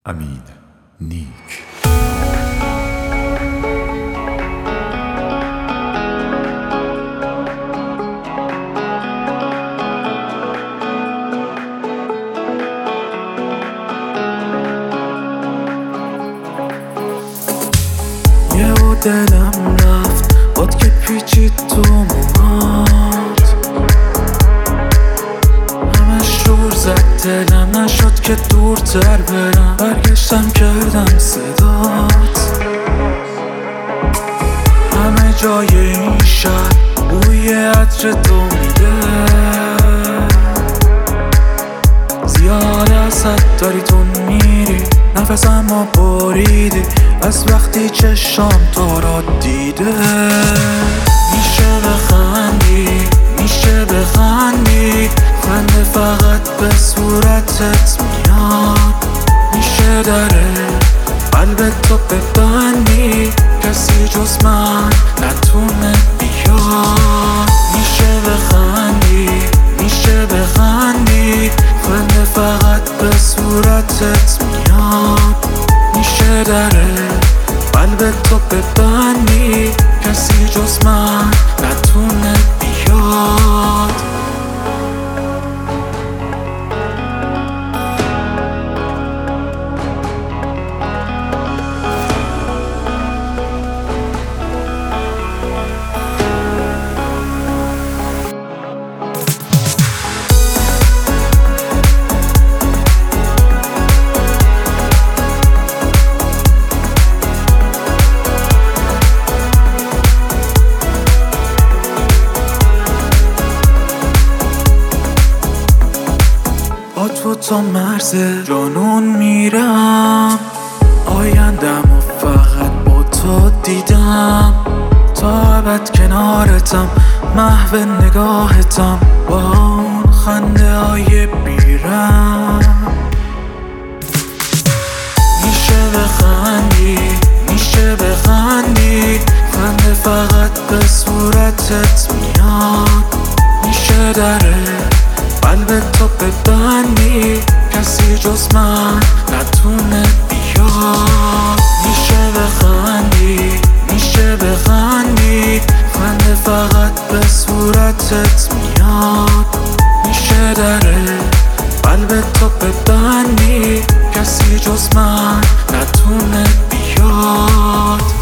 امین نیک. یهو دلم رفت باد که پیچید تو موهات، همش جور زد دلم، نشد که دورتر برم، برگشتم کردم صدات. همه جای این شهر بوی عطر تو میده، زیاد ازت داری تو میری، نفسمو بریدی از وقتی چشام تو را دیده. میشه بخندی، میشه بخندی، خنده فقط به صورتت میاد. میشه دره قلب تو ببندی، کسی جز من نتونه بیاد. میشه بخندی، میشه بخندی، خنده فقط به صورتت میاد. میشه دره قلب تو ببندی، کسی جز من نتونه بیاد. با تو تا مرز جنون میرم، آیندم و فقط با تو دیدم. تا ابد کنارتم، محو نگاهتم، با اون خنده های بیرم. میشه بخندی، میشه بخندی، خنده فقط به صورتت میاد. میشه دره قلب تو ببندی، کسی جز من نتونه بیاد. میشه بخندی، میشه بخندی، خنده فقط به صورتت میاد. میشه دره قلب تو ببندی، کسی جز من نتونه بیاد.